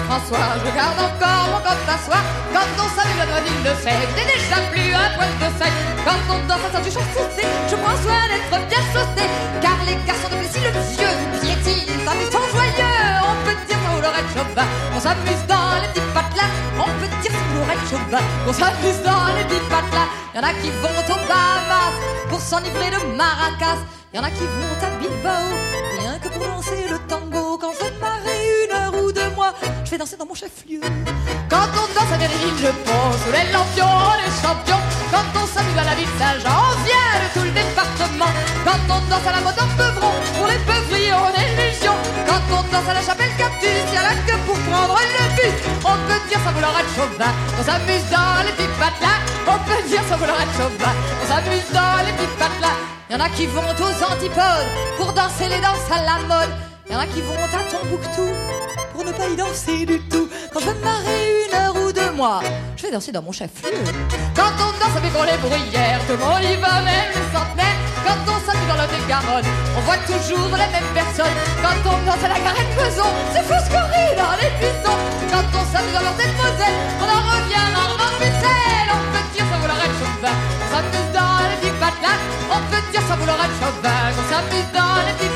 François. Je garde encore mon compte à soi. Quand on s'amuse à Noisy le sait, j'ai déjà plus un poil de seuil. Quand on danse à Saint-Duchon-Soucé, je prends soin d'être bien chaussé. Car les garçons de Plessis, le vieux vous piétinent, ils sont joyeux. On peut dire ça vous Laurette Chauvin, on s'amuse dans les petits patelins. On peut dire ça vous Laurette Chauvin, on s'amuse dans les petits patelins. Y'en a qui vont aux Bahamas pour s'enivrer de maracas. Y'en a qui vont à Bilbao, rien que pour danser le tango. Quand je parie 1 heure ou 2 mois, je vais danser dans mon chef-lieu. Quand on danse à Méry-Ville-je-Pont, sous les lampions, les champions. Quand on s'amuse à la ville Saint-Jean, on vient de tout le département. Quand on danse à la mode en Beuvron, pour les peuvriers on est légion. Quand on danse à la chapelle Cactus, y'a la queue pour prendre le bus. On peut dire ça vous Laurette Chauvin, on s'amuse dans les petits patelins. On peut dire ça vous Laurette Chauvin, on s'amuse dans les petits patelins. Y'en a qui vont aux antipodes pour danser les danses à la mode. Y'en a qui vont à Tombouctou pour ne pas y danser du tout. Quand je me marie 1 heure ou 2 mois, je vais danser dans mon chef-lieu. Quand on danse avec les bruyères, tout le monde y va, même les centenaires. Quand on s'amuse dans le Garonne, on voit toujours les mêmes personnes. Quand on danse à la Garenne Beson, c'est fou ce qu'on rit dans les buissons. Quand on s'amuse dans cette Moselle, on en revient rarement Pucelle. On peut dire ça vous Laurette Chauvin, on s'amuse dans les petits patelins. On peut dire ça vous Laurette Chauvin, on s'amuse dans les petits